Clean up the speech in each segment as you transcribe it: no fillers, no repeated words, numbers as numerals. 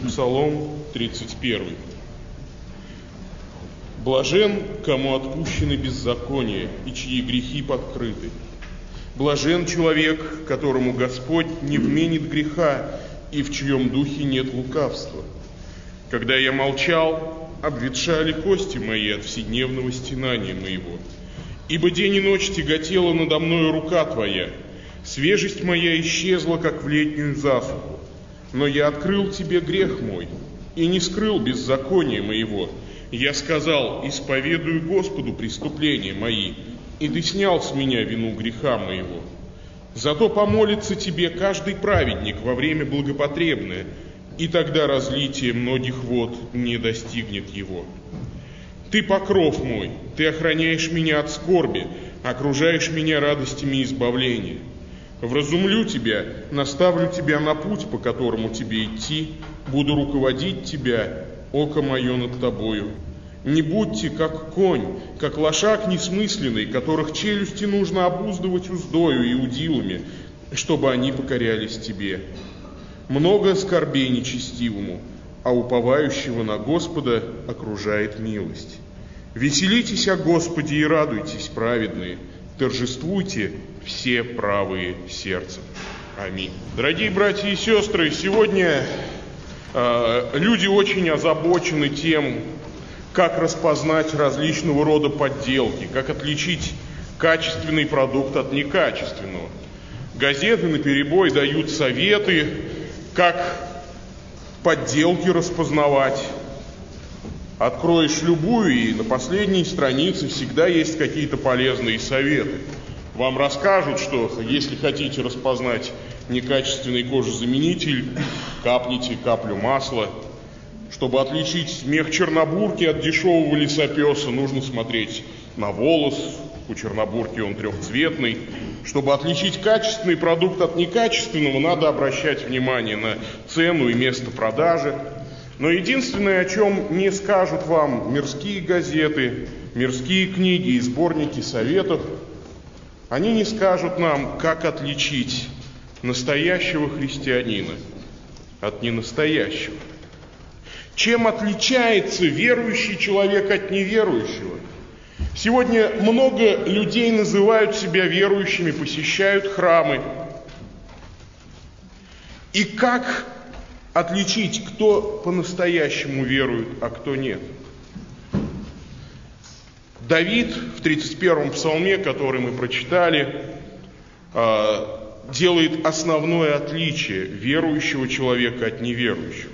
Псалом 31. Блажен, кому отпущены беззакония и чьи грехи подкрыты. Блажен человек, которому Господь не вменит греха и в чьем духе нет лукавства. Когда я молчал, обветшали кости мои от вседневного стенания моего. Ибо день и ночь тяготела надо мною рука Твоя, свежесть моя исчезла, как в летнюю засуху. Но я открыл Тебе грех мой и не скрыл беззакония моего. Я сказал: исповедую Господу преступления мои, и Ты снял с меня вину греха моего. Зато помолится Тебе каждый праведник во время благопотребное, и тогда разлитие многих вод не достигнет его. Ты покров мой, Ты охраняешь меня от скорби, окружаешь меня радостями избавления. Вразумлю Тебя, наставлю Тебя на путь, по которому Тебе идти, буду руководить Тебя, око мое над Тобою. Не будьте как конь, как лошак несмысленный, которых челюсти нужно обуздывать уздою и удилами, чтобы они покорялись Тебе. Много скорбей нечестивому, а уповающего на Господа окружает милость. Веселитесь о Господе и радуйтесь, праведные, торжествуйте все правые сердцем. Аминь. Дорогие братья и сестры, сегодня люди очень озабочены тем, как распознать различного рода подделки, как отличить качественный продукт от некачественного. Газеты наперебой дают советы, как подделки распознавать. Откроешь любую, и на последней странице всегда есть какие-то полезные советы. Вам расскажут, что если хотите распознать некачественный кожезаменитель, капните каплю масла. Чтобы отличить мех чернобурки от дешевого лесопеса, нужно смотреть на волос. У чернобурки он трехцветный. Чтобы отличить качественный продукт от некачественного, надо обращать внимание на цену и место продажи. Но единственное, о чем не скажут вам мирские газеты, мирские книги и сборники советов, они не скажут нам, как отличить настоящего христианина от ненастоящего. Чем отличается верующий человек от неверующего? Сегодня много людей называют себя верующими, посещают храмы. И как отличить, кто по-настоящему верует, а кто нет? Давид в 31-м псалме, который мы прочитали, делает основное отличие верующего человека от неверующего.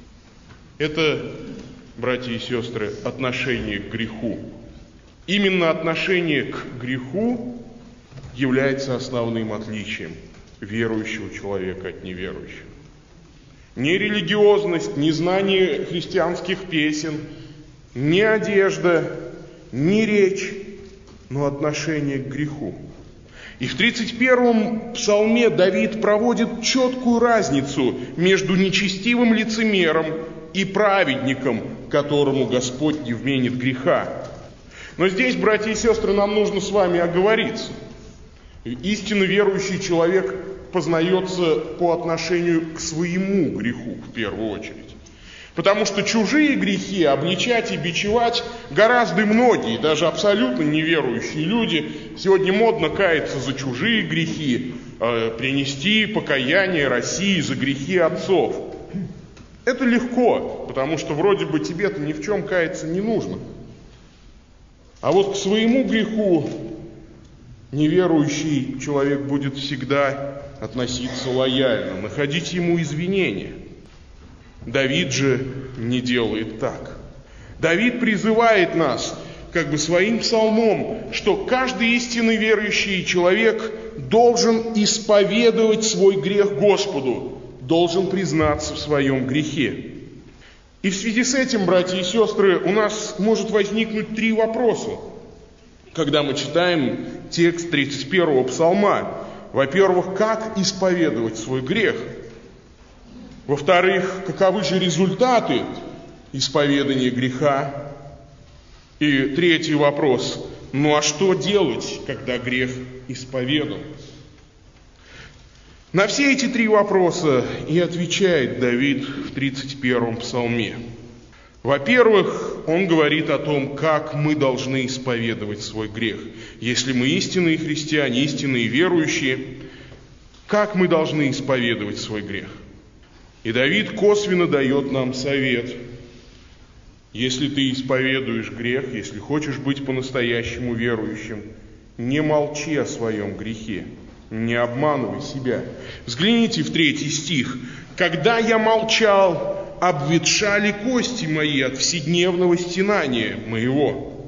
Это, братья и сестры, отношение к греху. Именно отношение к греху является основным отличием верующего человека от неверующего. Не религиозность, не знание христианских песен, не одежда, не речь, но отношение к греху. И в 31-м псалме Давид проводит четкую разницу между нечестивым лицемером и праведником, которому Господь не вменит греха. Но здесь, братья и сестры, нам нужно с вами оговориться. Истинно верующий человек познается по отношению к своему греху в первую очередь. Потому что чужие грехи обличать и бичевать гораздо многие, даже абсолютно неверующие люди. Сегодня модно каяться за чужие грехи, принести покаяние России за грехи отцов. Это легко, потому что вроде бы тебе-то ни в чем каяться не нужно. А вот к своему греху неверующий человек будет всегда относиться лояльно, находить ему извинения. Давид же не делает так. Давид призывает нас, как бы своим псалмом, что каждый истинный верующий человек должен исповедовать свой грех Господу, должен признаться в своем грехе. И в связи с этим, братья и сестры, у нас может возникнуть 3 вопроса, когда мы читаем текст 31-го псалма. Во-первых, как исповедовать свой грех? Во-вторых, каковы же результаты исповедания греха? И третий вопрос, ну а что делать, когда грех исповедан? На все эти три вопроса и отвечает Давид в 31-м псалме. Во-первых, он говорит о том, как мы должны исповедовать свой грех. Если мы истинные христиане, истинные верующие, как мы должны исповедовать свой грех? И Давид косвенно дает нам совет. Если ты исповедуешь грех, если хочешь быть по-настоящему верующим, не молчи о своем грехе, не обманывай себя. Взгляните в 3 стих. «Когда я молчал, обветшали кости мои от вседневного стенания моего».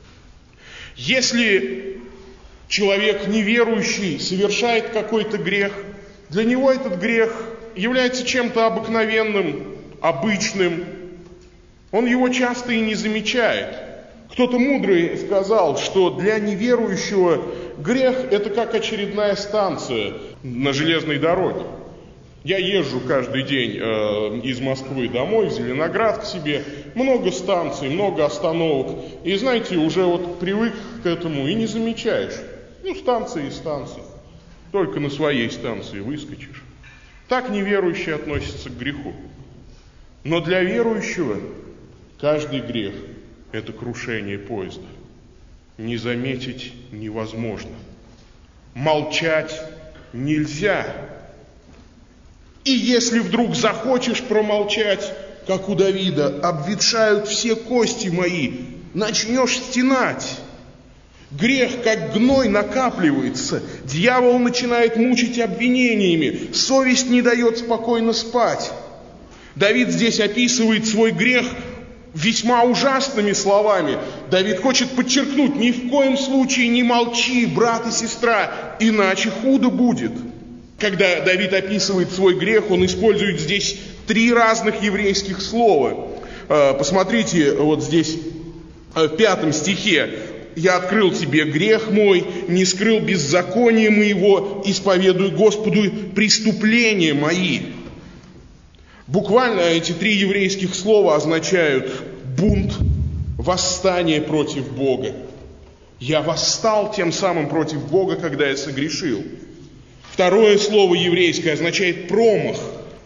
Если человек неверующий совершает какой-то грех, для него этот грех является чем-то обыкновенным, обычным. Он его часто и не замечает. Кто-то мудрый сказал, что для неверующего грех – это как очередная станция на железной дороге. Я езжу каждый день из Москвы домой, в Зеленоград к себе. Много станций, много остановок. И знаете, уже вот привык к этому и не замечаешь. Станции и станции. Только на своей станции выскочишь. Так неверующие относятся к греху. Но для верующего каждый грех – это крушение поезда. Не заметить невозможно. Молчать нельзя. И если вдруг захочешь промолчать, как у Давида, обветшают все кости мои, начнешь стенать. Грех, как гной, накапливается. Дьявол начинает мучить обвинениями. Совесть не дает спокойно спать. Давид здесь описывает свой грех весьма ужасными словами. Давид хочет подчеркнуть: ни в коем случае не молчи, брат и сестра, иначе худо будет. Когда Давид описывает свой грех, он использует здесь 3 разных еврейских слова. Посмотрите, вот здесь в 5 стихе. «Я открыл тебе грех мой, не скрыл беззакония моего, исповедуй Господу преступления мои». Буквально эти 3 еврейских слова означают бунт, восстание против Бога. Я восстал тем самым против Бога, когда я согрешил. Второе слово еврейское означает промах.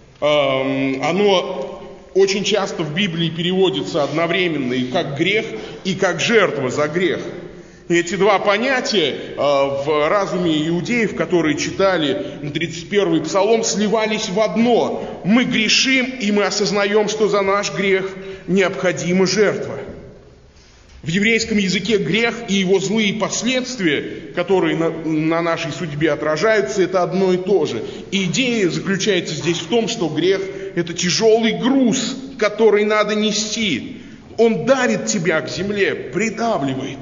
Оно очень часто в Библии переводится одновременно и как грех, и как жертва за грех. И эти 2 понятия в разуме иудеев, которые читали 31-й псалом, сливались в одно. Мы грешим, и мы осознаем, что за наш грех необходима жертва. В еврейском языке грех и его злые последствия, которые на нашей судьбе отражаются, это одно и то же. И идея заключается здесь в том, что грех – это тяжелый груз, который надо нести. Он давит тебя к земле, придавливает.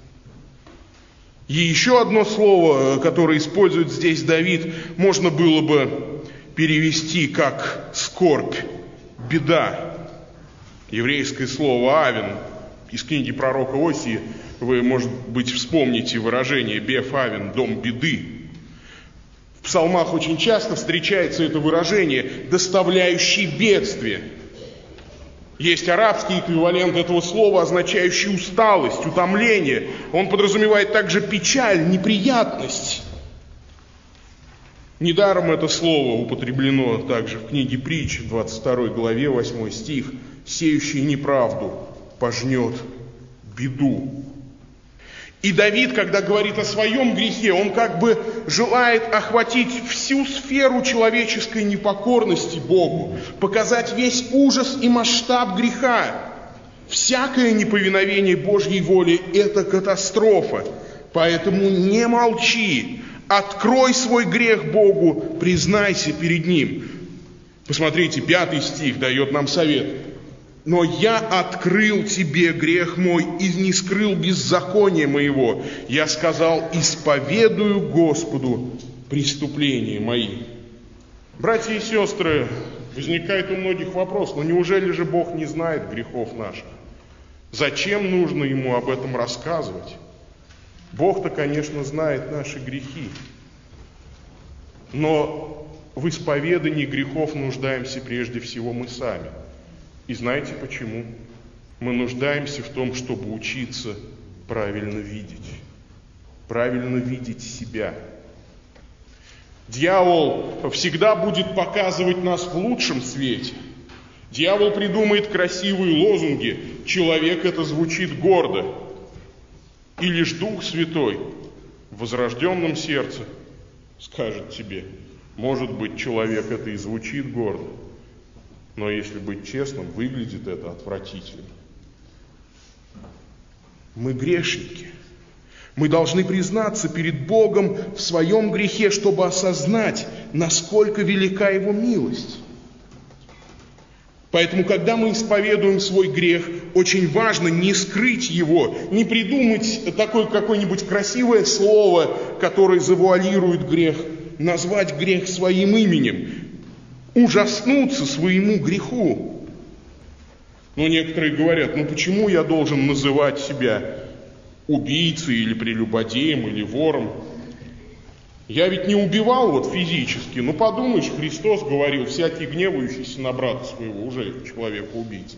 И еще одно слово, которое использует здесь Давид, можно было бы перевести как скорбь, беда. Еврейское слово «авен». Из книги пророка Осии вы, может быть, вспомните выражение «беф авен», «дом беды». В псалмах очень часто встречается это выражение «доставляющий бедствие». Есть арабский эквивалент этого слова, означающий усталость, утомление. Он подразумевает также печаль, неприятность. Недаром это слово употреблено также в книге Притч, 22 главе, 8 стих. «Сеющий неправду пожнет беду». И Давид, когда говорит о своем грехе, он как бы желает охватить всю сферу человеческой непокорности Богу, показать весь ужас и масштаб греха. Всякое неповиновение Божьей воле – это катастрофа. Поэтому не молчи, открой свой грех Богу, признайся перед Ним. Посмотрите, 5 стих дает нам совет. «Но я открыл тебе грех мой и не скрыл беззакония моего. Я сказал, исповедую Господу преступления мои». Братья и сестры, возникает у многих вопрос: но неужели же Бог не знает грехов наших? Зачем нужно Ему об этом рассказывать? Бог-то, конечно, знает наши грехи. Но в исповедании грехов нуждаемся прежде всего мы сами. И знаете почему? Мы нуждаемся в том, чтобы учиться правильно видеть себя. Дьявол всегда будет показывать нас в лучшем свете. Дьявол придумает красивые лозунги, человек это звучит гордо. И лишь Дух Святой в возрожденном сердце скажет тебе, может быть, человек это и звучит гордо, но если быть честным, выглядит это отвратительно. Мы грешники. Мы должны признаться перед Богом в своем грехе, чтобы осознать, насколько велика Его милость. Поэтому, когда мы исповедуем свой грех, очень важно не скрыть его, не придумать такое какое-нибудь красивое слово, которое завуалирует грех, назвать грех своим именем, ужаснуться своему греху. Но некоторые говорят, почему я должен называть себя убийцей или прелюбодеем или вором? Я ведь не убивал физически. Подумаешь, Христос говорил, всякий гневающийся на брата своего уже человека-убийца.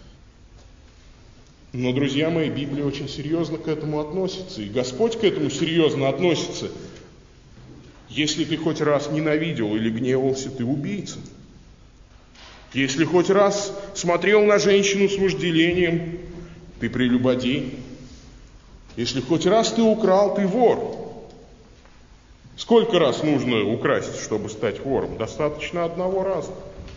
Но, друзья мои, Библия очень серьезно к этому относится. И Господь к этому серьезно относится. Если ты хоть раз ненавидел или гневался, ты убийца. Если хоть раз смотрел на женщину с вожделением, ты прелюбодей. Если хоть раз ты украл, ты вор. Сколько раз нужно украсть, чтобы стать вором? Достаточно одного раза.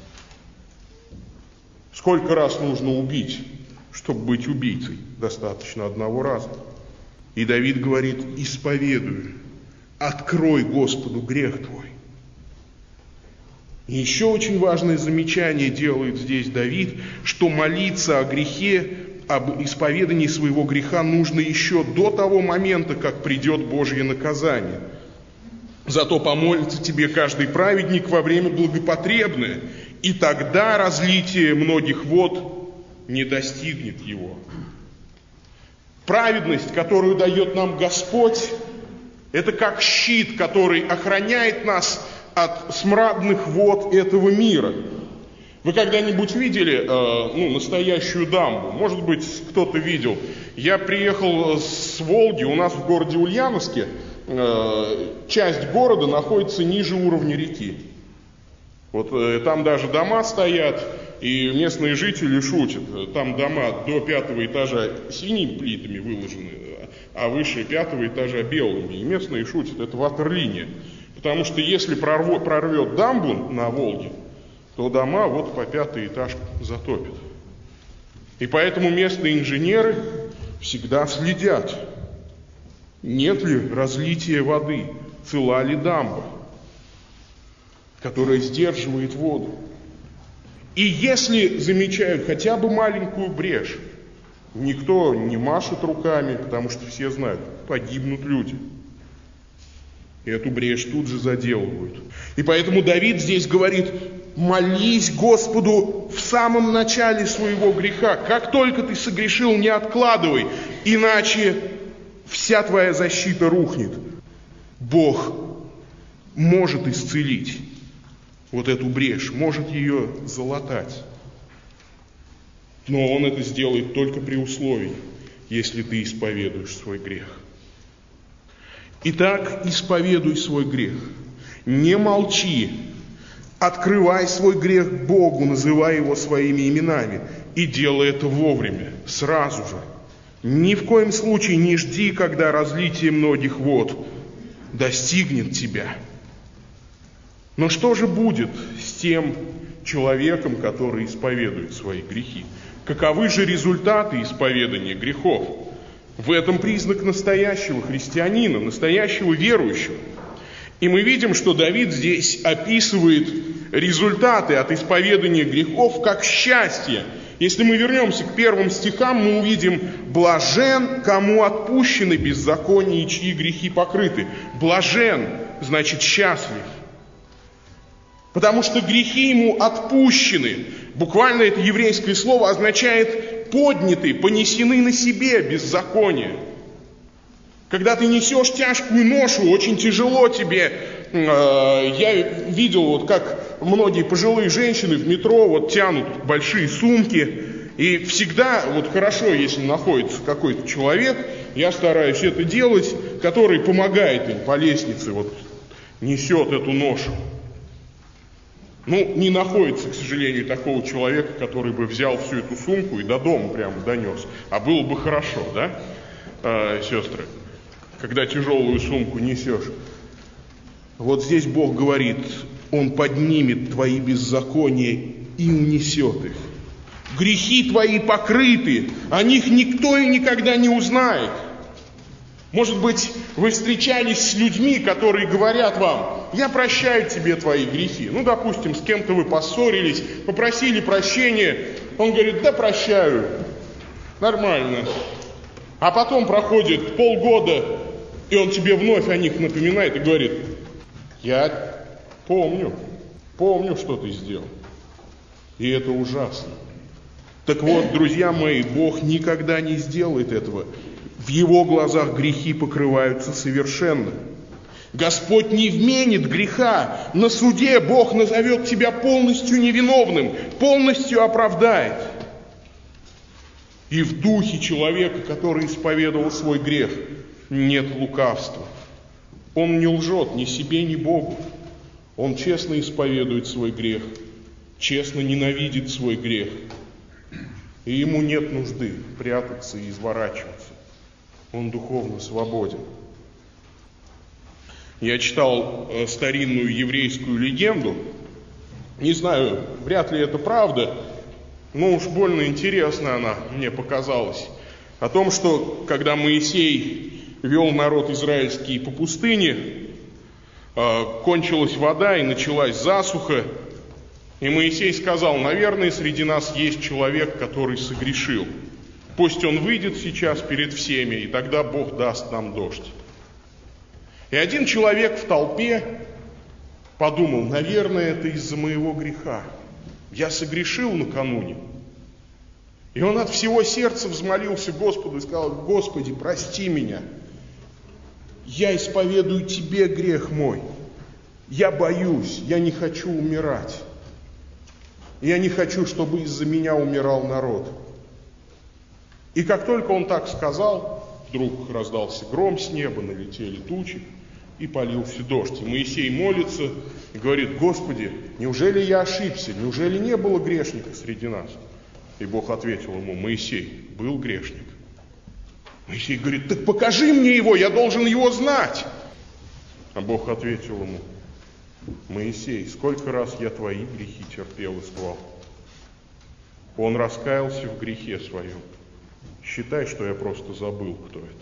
Сколько раз нужно убить, чтобы быть убийцей? Достаточно одного раза. И Давид говорит, исповедуй, открой Господу грех твой. И еще очень важное замечание делает здесь Давид, что молиться о грехе, об исповедании своего греха нужно еще до того момента, как придет Божье наказание. Зато помолится тебе каждый праведник во время благопотребное, и тогда разлитие многих вод не достигнет его. Праведность, которую дает нам Господь, это как щит, который охраняет нас от смрадных вод этого мира. Вы когда-нибудь видели настоящую дамбу? Может быть, кто-то видел. Я приехал с Волги, у нас в городе Ульяновске часть города находится ниже уровня реки. Там даже дома стоят, и местные жители шутят. Там дома до 5-го этажа синими плитами выложены, а выше 5-го этажа белыми. И местные шутят, это ватерлиния. Потому что если прорвет дамбу на Волге, то дома по 5-й этаж затопит. И поэтому местные инженеры всегда следят, нет ли разлития воды, цела ли дамба, которая сдерживает воду. И если замечают хотя бы маленькую брешь, никто не машет руками, потому что все знают, погибнут люди. И эту брешь тут же заделывают. И поэтому Давид здесь говорит, молись Господу в самом начале своего греха. Как только ты согрешил, не откладывай, иначе вся твоя защита рухнет. Бог может исцелить эту брешь, может ее залатать. Но Он это сделает только при условии, если ты исповедуешь свой грех. Итак, исповедуй свой грех. Не молчи. Открывай свой грех Богу, называй его своими именами. И делай это вовремя, сразу же. Ни в коем случае не жди, когда разлитие многих вод достигнет тебя. Но что же будет с тем человеком, который исповедует свои грехи? Каковы же результаты исповедания грехов? В этом признак настоящего христианина, настоящего верующего. И мы видим, что Давид здесь описывает результаты от исповедания грехов как счастье. Если мы вернемся к первым стихам, мы увидим «блажен, кому отпущены беззакония и чьи грехи покрыты». Блажен значит счастлив. Потому что грехи ему отпущены. Буквально это еврейское слово означает подняты, понесены на себе беззаконие. Когда ты несешь тяжкую ношу, очень тяжело тебе. Я видел, как многие пожилые женщины в метро тянут большие сумки. И всегда хорошо, если находится какой-то человек, я стараюсь это делать, который помогает им по лестнице несет эту ношу. Не находится, к сожалению, такого человека, который бы взял всю эту сумку и до дома прямо донес. А было бы хорошо, да, сестры, когда тяжелую сумку несешь. Вот здесь Бог говорит, Он поднимет твои беззакония и унесет их. Грехи твои покрыты, о них никто и никогда не узнает. Может быть, вы встречались с людьми, которые говорят вам: я прощаю тебе твои грехи. Допустим, с кем-то вы поссорились, попросили прощения. Он говорит: да прощаю, нормально. А потом проходит полгода, и он тебе вновь о них напоминает и говорит: я помню, что ты сделал. И это ужасно. Так вот, друзья мои, Бог никогда не сделает этого. В Его глазах грехи покрываются совершенно. Господь не вменит греха. На суде Бог назовет тебя полностью невиновным, полностью оправдает. И в духе человека, который исповедовал свой грех, нет лукавства. Он не лжет ни себе, ни Богу. Он честно исповедует свой грех, честно ненавидит свой грех. И ему нет нужды прятаться и изворачиваться. Он духовно свободен. Я читал старинную еврейскую легенду. Не знаю, вряд ли это правда, но уж больно интересно она мне показалась. О том, что когда Моисей вел народ израильский по пустыне, кончилась вода и началась засуха. И Моисей сказал: наверное, среди нас есть человек, который согрешил. Пусть он выйдет сейчас перед всеми, и тогда Бог даст нам дождь. И один человек в толпе подумал: наверное, это из-за моего греха. Я согрешил накануне. И он от всего сердца взмолился Господу и сказал: Господи, прости меня. Я исповедую Тебе грех мой. Я боюсь, я не хочу умирать. Я не хочу, чтобы из-за меня умирал народ. И как только он так сказал, вдруг раздался гром с неба, налетели тучи, и полился дождь. И Моисей молится и говорит: Господи, неужели я ошибся? Неужели не было грешника среди нас? И Бог ответил ему: Моисей, был грешник. Моисей говорит: так покажи мне его, я должен его знать. А Бог ответил ему: Моисей, сколько раз я твои грехи терпел и склал. Он раскаялся в грехе своем. Считай, что я просто забыл, кто это.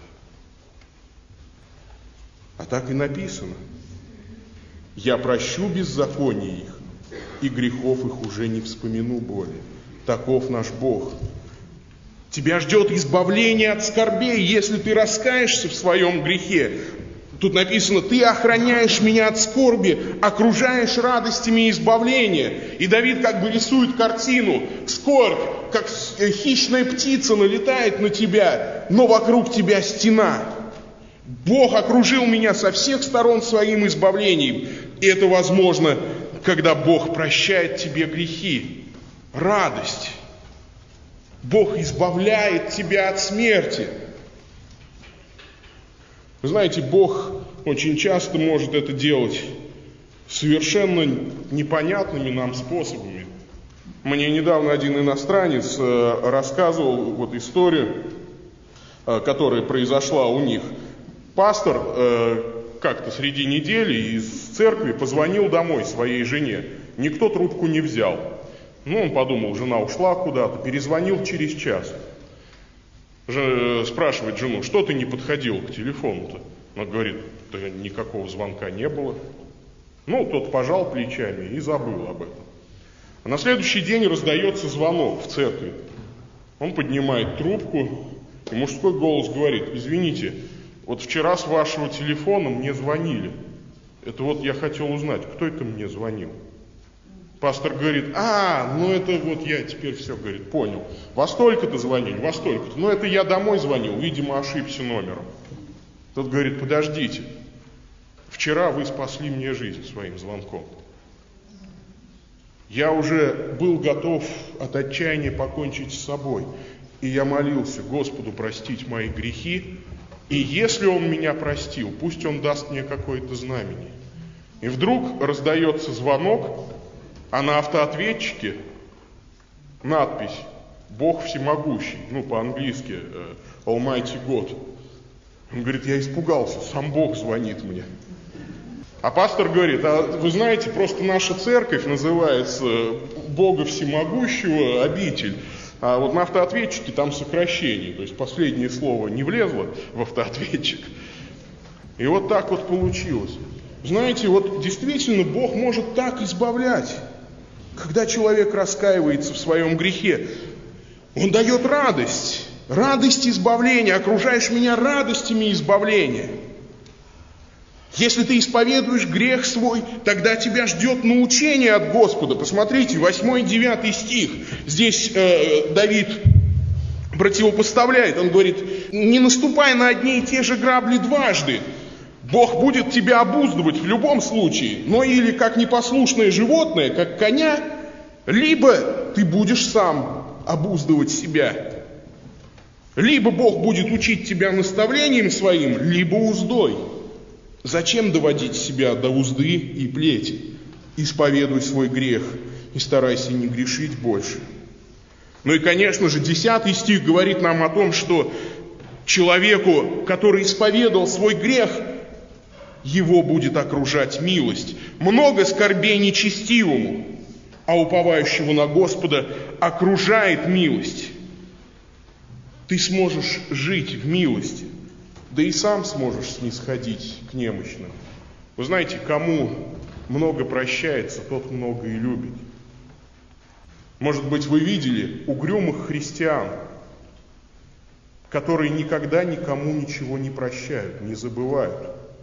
А так и написано: я прощу беззаконие их, и грехов их уже не вспомину более. Таков наш Бог. Тебя ждет избавление от скорбей, если ты раскаешься в своем грехе. Тут написано: ты охраняешь меня от скорби, окружаешь радостями избавления. И Давид как бы рисует картину: скорбь, как хищная птица, налетает на тебя, но вокруг тебя стена. Бог окружил меня со всех сторон своим избавлением. И это возможно, когда Бог прощает тебе грехи. Радость. Бог избавляет тебя от смерти. Вы знаете, Бог очень часто может это делать совершенно непонятными нам способами. Мне недавно один иностранец рассказывал историю, которая произошла у них. Пастор как-то среди недели из церкви позвонил домой своей жене. Никто трубку не взял. Он подумал, жена ушла куда-то, перезвонил через час. Спрашивает жену: что ты не подходил к телефону-то? Она говорит: да никакого звонка не было. Тот пожал плечами и забыл об этом. А на следующий день раздается звонок в церкви. Он поднимает трубку, и мужской голос говорит: извините, вчера с вашего телефона мне звонили. Это я хотел узнать, кто это мне звонил. Пастор говорит: это я теперь все, говорит, понял. Во столько-то звонили, во столько-то. Это я домой звонил, видимо, ошибся номером. Тот говорит: подождите, вчера вы спасли мне жизнь своим звонком. Я уже был готов от отчаяния покончить с собой. И я молился Господу простить мои грехи. И если Он меня простил, пусть Он даст мне какое-то знамение. И вдруг раздается звонок, а на автоответчике надпись «Бог всемогущий», по-английски «Almighty God». Он говорит, я испугался, сам Бог звонит мне. А пастор говорит, а вы знаете, просто наша церковь называется Бога Всемогущего обитель, а вот на автоответчике там сокращение, то есть последнее слово не влезло в автоответчик. И вот так вот получилось. Знаете, вот действительно Бог может так избавлять. Когда человек раскаивается в своем грехе, Он дает радость избавления, окружаешь меня радостями избавления. Если ты исповедуешь грех свой, тогда тебя ждет научение от Господа. Посмотрите, 8 и 9 стих. Здесь Давид противопоставляет. Он говорит, не наступай на одни и те же грабли дважды. Бог будет тебя обуздывать в любом случае. Но или как непослушное животное, как коня, либо ты будешь сам обуздывать себя. Либо Бог будет учить тебя наставлением своим, либо уздой. Зачем доводить себя до узды и плети? Исповедуй свой грех и старайся не грешить больше. Ну и, конечно же, 10 стих говорит нам о том, что человеку, который исповедовал свой грех, его будет окружать милость. Много скорбей нечестивому, а уповающего на Господа окружает милость. Ты сможешь жить в милости. Да и сам сможешь снисходить к немощным. Вы знаете, кому много прощается, тот много и любит. Может быть, вы видели угрюмых христиан, которые никогда никому ничего не прощают, не забывают.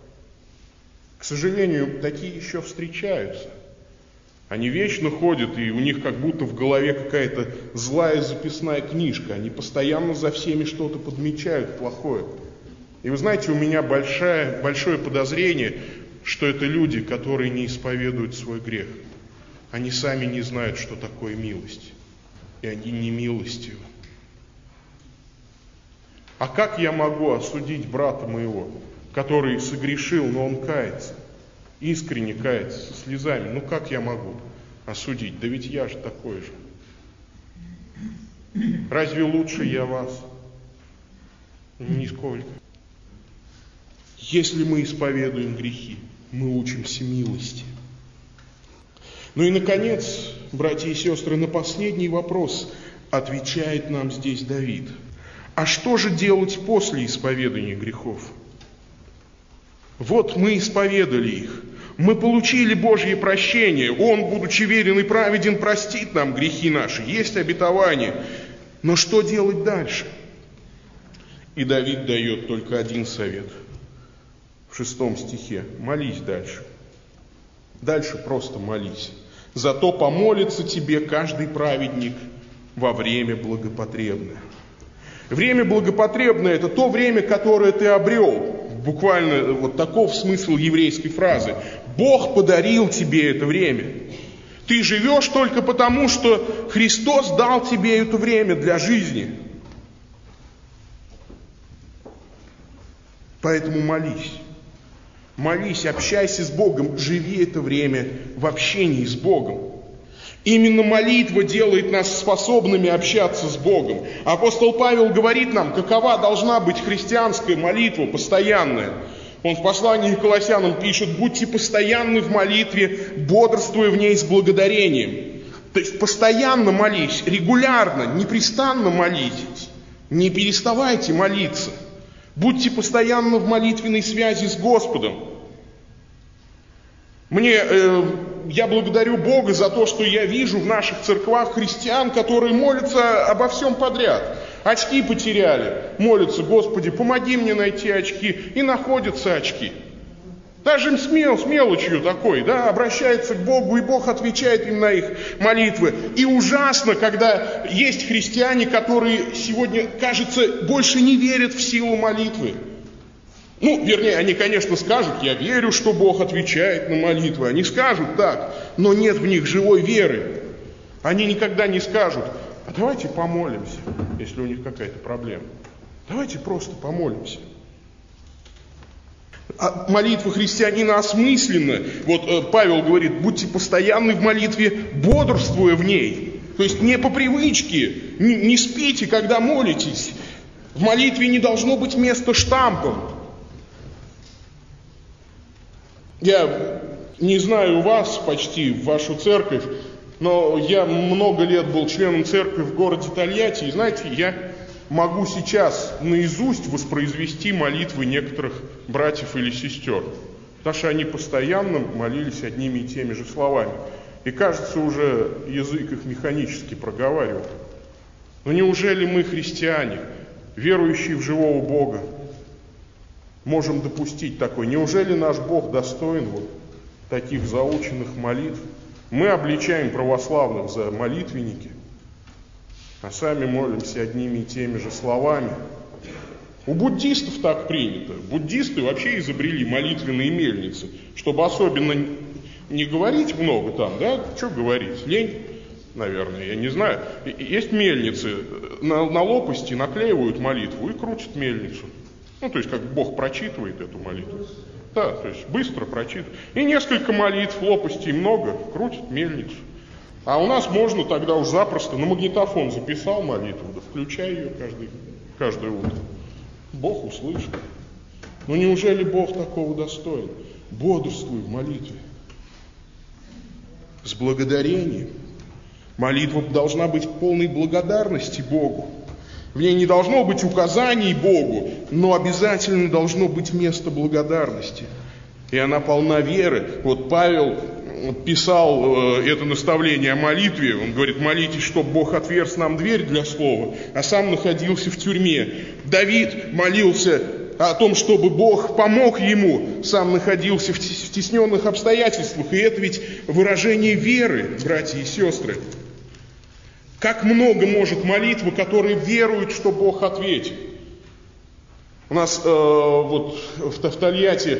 К сожалению, такие еще встречаются. Они вечно ходят, и у них как будто в голове какая-то злая записная книжка. Они постоянно за всеми что-то подмечают плохое. И вы знаете, у меня большое подозрение, что это люди, которые не исповедуют свой грех. Они сами не знают, что такое милость. И они не милостивы. А как я могу осудить брата моего, который согрешил, но он кается, искренне кается, со слезами? Как я могу осудить? Да ведь я же такой же. Разве лучше я вас? Нисколько. Если мы исповедуем грехи, мы учимся милости. Ну и, наконец, братья и сестры, на последний вопрос отвечает нам здесь Давид. А что же делать после исповедания грехов? Вот мы исповедали их, мы получили Божье прощение, Он, будучи верен и праведен, простит нам грехи наши, есть обетование. Но что делать дальше? И Давид дает только один совет. В 6 стихе. Молись дальше. Дальше просто молись. Зато помолится тебе каждый праведник во время благопотребное. Время благопотребное – это то время, которое ты обрел. Буквально вот таков смысл еврейской фразы. Бог подарил тебе это время. Ты живешь только потому, что Христос дал тебе это время для жизни. Поэтому молись. Молись, общайся с Богом, живи это время в общении с Богом. Именно молитва делает нас способными общаться с Богом. Апостол Павел говорит нам, какова должна быть христианская молитва, постоянная. Он в послании к Колоссянам пишет, будьте постоянны в молитве, бодрствуя в ней с благодарением. То есть постоянно молись, регулярно, непрестанно молитесь, не переставайте молиться. Будьте постоянно в молитвенной связи с Господом. Я благодарю Бога за то, что я вижу в наших церквах христиан, которые молятся обо всем подряд. Очки потеряли, молятся, Господи, помоги мне найти очки, и находятся очки. Даже с мелочью такой, обращается к Богу, и Бог отвечает им на их молитвы. И ужасно, когда есть христиане, которые сегодня, кажется, больше не верят в силу молитвы. Они, конечно, скажут, я верю, что Бог отвечает на молитвы. Они скажут так, но нет в них живой веры. Они никогда не скажут, а давайте помолимся, если у них какая-то проблема. Давайте просто помолимся. Молитва христианина осмысленна. Вот Павел говорит: будьте постоянны в молитве, бодрствуя в ней. То есть не по привычке, не спите, когда молитесь. В молитве не должно быть места штампом. Я не знаю вас, почти вашу церковь, но я много лет был членом церкви в городе Тольятти, и знаете, я могу сейчас наизусть воспроизвести молитвы некоторых братьев или сестер, потому что они постоянно молились одними и теми же словами. И кажется, уже язык их механически проговаривает. Но неужели мы, христиане, верующие в живого Бога, можем допустить такое? Неужели наш Бог достоин вот таких заученных молитв? Мы обличаем православных за молитвенники, а сами молимся одними и теми же словами. У буддистов так принято. Буддисты вообще изобрели молитвенные мельницы, чтобы особенно не говорить много там, да? Что говорить? Лень, наверное, я не знаю. Есть мельницы, на лопасти наклеивают молитву и крутят мельницу. Ну, то есть, как Бог прочитывает эту молитву. Да, то есть, быстро прочитывает. И несколько молитв, лопастей много, крутят мельницу. А у нас можно тогда уж запросто на магнитофон записал молитву, да включай ее каждое утро. Бог услышит. Но неужели Бог такого достоин? Бодрствуй в молитве. С благодарением. Молитва должна быть полной благодарности Богу. В ней не должно быть указаний Богу, но обязательно должно быть место благодарности. И она полна веры. Вот Павел писал это наставление о молитве. Он говорит: молитесь, чтобы Бог отверз нам дверь для слова, а сам находился в тюрьме. Давид молился о том, чтобы Бог помог ему, сам находился в стесненных обстоятельствах. И это ведь выражение веры, братья и сестры. Как много может молитва, которая верует, что Бог ответит. У нас вот в Тольятти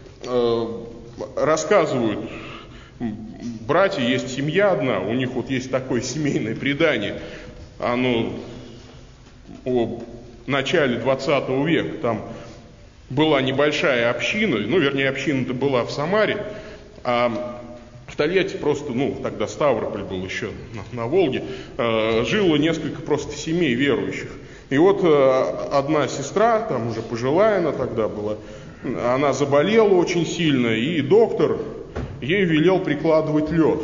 рассказывают, братья, есть семья одна, у них вот есть такое семейное предание. Оно о начале 20 века. Там была небольшая община, ну, вернее, община-то была в Самаре, а в Тольятти просто, тогда Ставрополь был еще на Волге, жило несколько просто семей верующих. И вот одна сестра, там уже пожилая она тогда была, она заболела очень сильно, и доктор ей велел прикладывать лед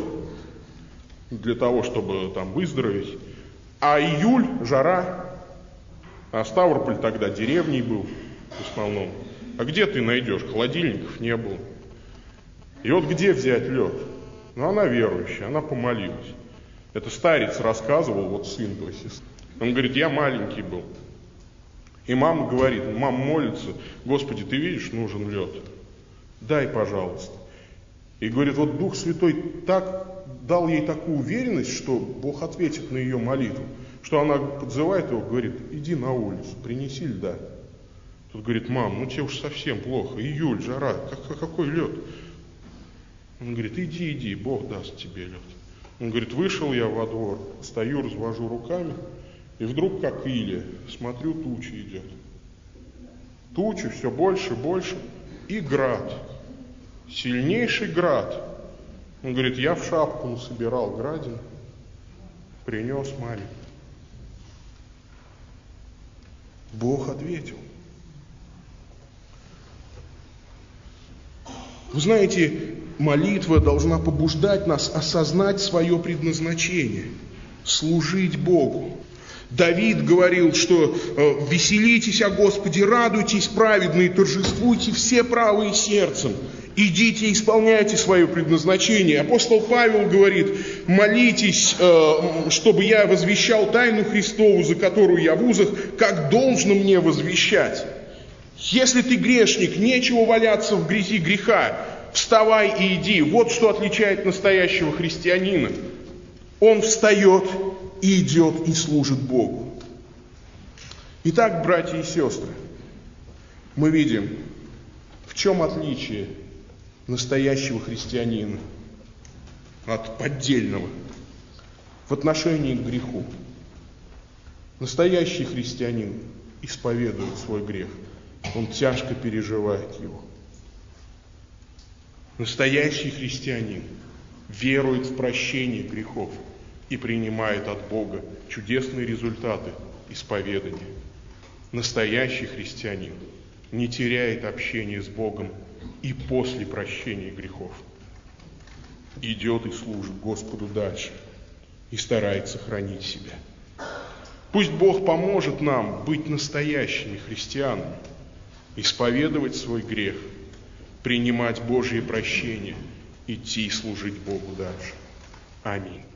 для того, чтобы там выздороветь. А июль, жара, а Ставрополь тогда деревней был в основном. А где ты найдешь? Холодильников не было. И вот где взять лед? Она верующая, она помолилась. Это старец рассказывал, вот сын той сестры. Он говорит: я маленький был. И мама говорит, мама молится: Господи, ты видишь, нужен лед. Дай, пожалуйста. И говорит, вот Дух Святой так дал ей такую уверенность, что Бог ответит на ее молитву, что она подзывает его, говорит: иди на улицу, принеси льда. Тут говорит: мам, тебе уж совсем плохо, июль, жара, какой лед? Он говорит: иди, Бог даст тебе лед. Он говорит: вышел я во двор, стою, развожу руками, и вдруг, как Илия, смотрю, туча идет. Туча все больше, и град. Сильнейший град. Он говорит: я в шапку насобирал градин, принес маме. Бог ответил. Вы знаете, молитва должна побуждать нас осознать свое предназначение, служить Богу. Давид говорил, что «веселитесь о Господе, радуйтесь, праведные, торжествуйте все правые сердцем, идите и исполняйте свое предназначение». Апостол Павел говорит: молитесь, чтобы я возвещал тайну Христову, за которую я в узах, как должно мне возвещать. Если ты грешник, нечего валяться в грязи греха, вставай и иди. Вот что отличает настоящего христианина. Он встает и идет и служит Богу. Итак, братья и сестры, мы видим, в чем отличие настоящего христианина от поддельного в отношении к греху. Настоящий христианин исповедует свой грех, он тяжко переживает его. Настоящий христианин верует в прощение грехов и принимает от Бога чудесные результаты исповедания. Настоящий христианин не теряет общение с Богом и после прощения грехов. Идет и служит Господу дальше и старается хранить себя. Пусть Бог поможет нам быть настоящими христианами, исповедовать свой грех, принимать Божье прощение, идти и служить Богу дальше. Аминь.